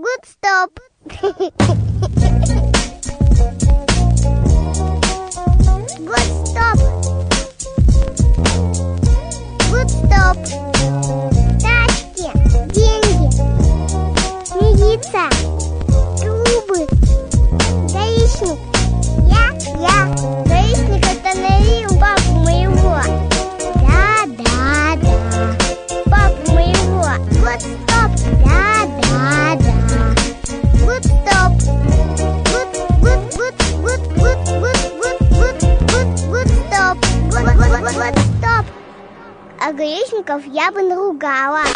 Good stop. Good stop. Good stop. Тачки, деньги, милиция, трубы, гаишник. Я. Гаишник остановил папу моего. Да. Папу моего. Good stop. Да. Good stop. Good stop. А гаишников я бы наругала.